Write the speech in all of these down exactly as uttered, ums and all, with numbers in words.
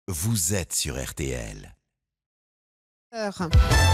vous êtes sur R T L. Heure.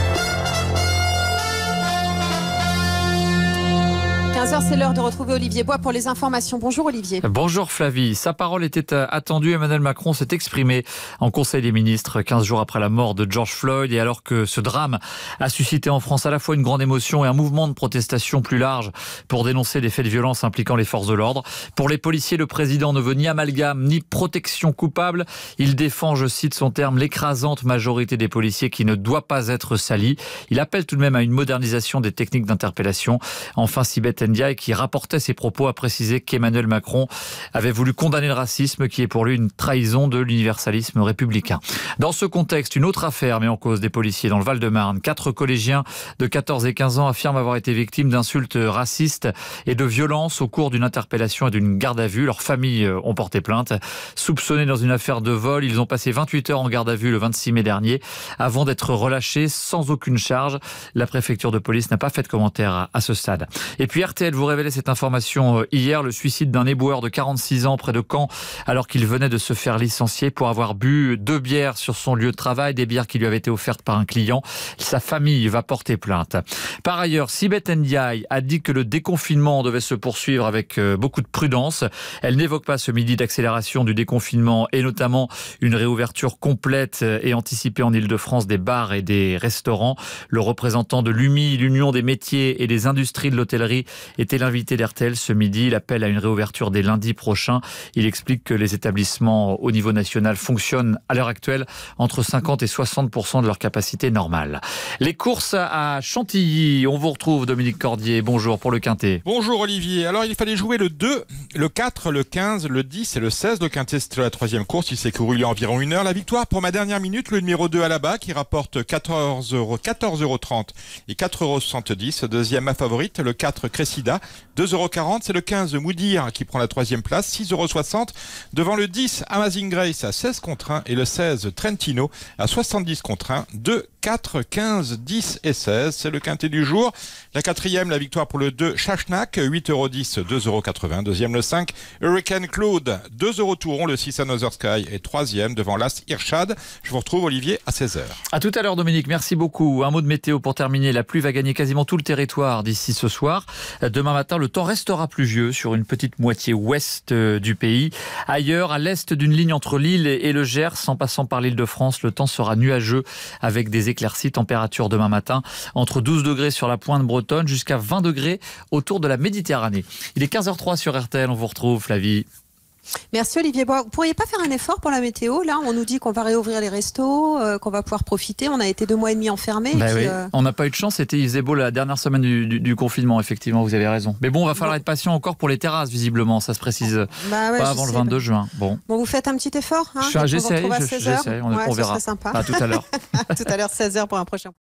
quinze heures, c'est l'heure de retrouver Olivier Bois pour les informations. Bonjour Olivier. Bonjour Flavie. Sa parole était attendue. Emmanuel Macron s'est exprimé en Conseil des ministres quinze jours après la mort de George Floyd et alors que ce drame a suscité en France à la fois une grande émotion et un mouvement de protestation plus large pour dénoncer des faits de violence impliquant les forces de l'ordre. Pour les policiers, le président ne veut ni amalgame ni protection coupable. Il défend, je cite son terme, l'écrasante majorité des policiers qui ne doit pas être salie. Il appelle tout de même à une modernisation des techniques d'interpellation. Enfin, Sibeth Ndiaye, qui rapportait ses propos, a précisé qu'Emmanuel Macron avait voulu condamner le racisme, qui est pour lui une trahison de l'universalisme républicain. Dans ce contexte, une autre affaire met en cause des policiers dans le Val-de-Marne. Quatre collégiens de quatorze et quinze ans affirment avoir été victimes d'insultes racistes et de violences au cours d'une interpellation et d'une garde à vue. Leurs familles ont porté plainte. Soupçonnés dans une affaire de vol, ils ont passé vingt-huit heures en garde à vue le vingt-six mai dernier avant d'être relâchés sans aucune charge. La préfecture de police n'a pas fait de commentaire à ce stade. Et puis R T L vous révélait cette information hier, le suicide d'un éboueur de quarante-six ans près de Caen alors qu'il venait de se faire licencier pour avoir bu deux bières sur son lieu de travail, des bières qui lui avaient été offertes par un client. Sa famille va porter plainte. Par ailleurs, Sibeth Ndiaye a dit que le déconfinement devait se poursuivre avec beaucoup de prudence. Elle n'évoque pas ce midi d'accélération du déconfinement et notamment une réouverture complète et anticipée en Île-de-France des bars et des restaurants. Le représentant de l'U M I, l'Union des métiers et des industries de l'hôtellerie, était l'invité d'R T L ce midi. Il appelle à une réouverture dès lundi prochain. Il explique que les établissements au niveau national fonctionnent à l'heure actuelle entre cinquante et soixante pour cent de leur capacité normale. Les courses à Chantilly, on vous retrouve Dominique Cordier. Bonjour pour le Quintet. Bonjour Olivier. Alors il fallait jouer le deux, le quatre, le quinze, le dix et le seize. Le Quintet c'était la troisième course. Il s'est couru il y a environ une heure. La victoire pour ma dernière minute, le numéro deux à la bas qui rapporte quatorze euros, quatorze euros trente et quatre euros soixante-dix. Deuxième ma favorite, le quatre Cressida, deux euros quarante. C'est le quinze Moudir qui prend la troisième place, six euros soixante. Devant le dix Amazing Grace à seize contre un et le seize Trentino à soixante-dix contre un. deux, quatre, quinze, dix et seize. C'est le Quintet du jour. La quatrième, la victoire pour le deux Chachnak, huit euros dix, deux euros quatre-vingts. Deuxième le cinq Hurricane Claude, deux euros Touron. Le six Another Sky est troisième devant l'As Irshad. Je vous retrouve Olivier à seize heures. À tout à l'heure Dominique, merci beaucoup. Un mot de météo pour terminer. La pluie va gagner quasiment tout le territoire d'ici ce soir. Demain matin, le temps restera pluvieux sur une petite moitié ouest du pays. Ailleurs, à l'est d'une ligne entre l'île et le Gers, en passant par l'île de France, le temps sera nuageux avec des éclaircies. Température demain matin entre douze degrés sur la pointe bretonne jusqu'à vingt degrés autour de la Méditerranée. Il est quinze heures zéro trois sur R T L, on vous retrouve Flavie. Merci Olivier Bois. Vous ne pourriez pas faire un effort pour la météo? Là, on nous dit qu'on va réouvrir les restos, euh, qu'on va pouvoir profiter. On a été deux mois et demi enfermés. Bah puis, oui. euh... On n'a pas eu de chance. C'était, il faisait beau la dernière semaine du, du, du confinement, effectivement, vous avez raison. Mais bon, on va falloir bon. être patient encore pour les terrasses, visiblement. Ça se précise bah ouais, pas avant le sais, vingt-deux bah... juin. Bon. bon, vous faites un petit effort hein, J'essaie, j'essaie, on, on, ouais, on verra. sympa. À tout à l'heure. À tout à l'heure, seize heures pour un prochain.